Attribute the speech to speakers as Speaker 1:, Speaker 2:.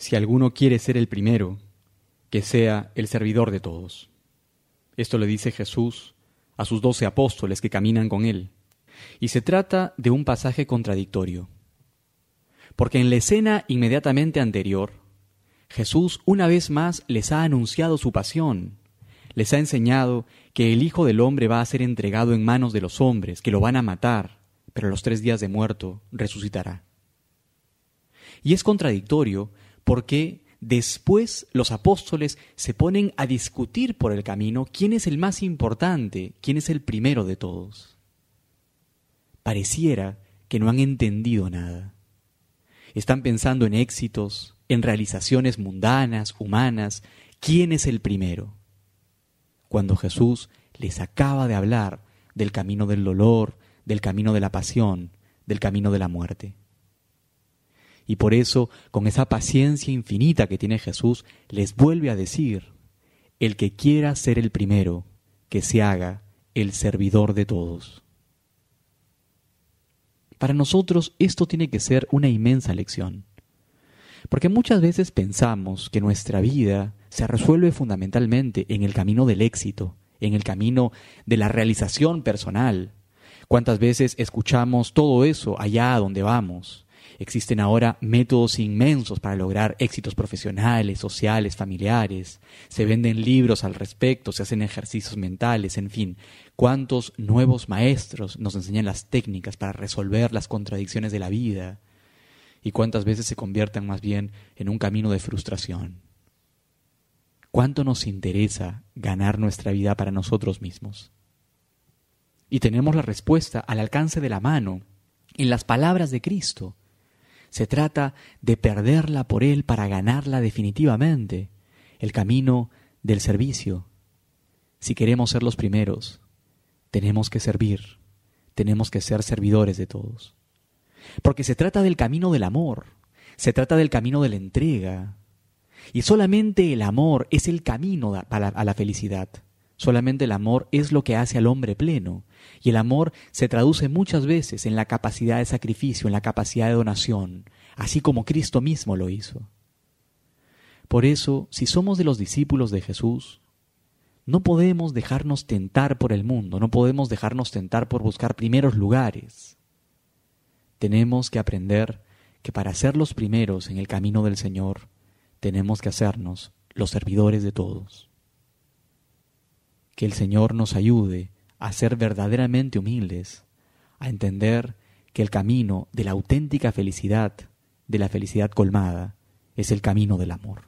Speaker 1: Si alguno quiere ser el primero, que sea el servidor de todos. Esto le dice Jesús a sus 12 apóstoles que caminan con él. Y se trata de un pasaje contradictorio. Porque en la escena inmediatamente anterior, Jesús una vez más les ha anunciado su pasión. Les ha enseñado que el Hijo del Hombre va a ser entregado en manos de los hombres, que lo van a matar, pero a los 3 días de muerto resucitará. Y es contradictorio porque después los apóstoles se ponen a discutir por el camino quién es el más importante, quién es el primero de todos. Pareciera que no han entendido nada. Están pensando en éxitos, en realizaciones mundanas, humanas. ¿Quién es el primero? Cuando Jesús les acaba de hablar del camino del dolor, del camino de la pasión, del camino de la muerte. Y por eso, con esa paciencia infinita que tiene Jesús, les vuelve a decir: el que quiera ser el primero, que se haga el servidor de todos. Para nosotros esto tiene que ser una inmensa lección, porque muchas veces pensamos que nuestra vida se resuelve fundamentalmente en el camino del éxito, en el camino de la realización personal. ¿Cuántas veces escuchamos todo eso allá a donde vamos? Existen ahora métodos inmensos para lograr éxitos profesionales, sociales, familiares. Se venden libros al respecto, se hacen ejercicios mentales, en fin. ¿Cuántos nuevos maestros nos enseñan las técnicas para resolver las contradicciones de la vida? ¿Y cuántas veces se convierten más bien en un camino de frustración? ¿Cuánto nos interesa ganar nuestra vida para nosotros mismos? Y tenemos la respuesta al alcance de la mano, en las palabras de Cristo. Se trata de perderla por Él para ganarla definitivamente, el camino del servicio. Si queremos ser los primeros, tenemos que servir, tenemos que ser servidores de todos. Porque se trata del camino del amor, se trata del camino de la entrega. Y solamente el amor es el camino a la felicidad. Solamente el amor es lo que hace al hombre pleno. Y el amor se traduce muchas veces en la capacidad de sacrificio, en la capacidad de donación, así como Cristo mismo lo hizo. Por eso, si somos de los discípulos de Jesús, no podemos dejarnos tentar por el mundo, no podemos dejarnos tentar por buscar primeros lugares. Tenemos que aprender que para ser los primeros en el camino del Señor, tenemos que hacernos los servidores de todos. Que el Señor nos ayude a ser verdaderamente humildes, a entender que el camino de la auténtica felicidad, de la felicidad colmada, es el camino del amor.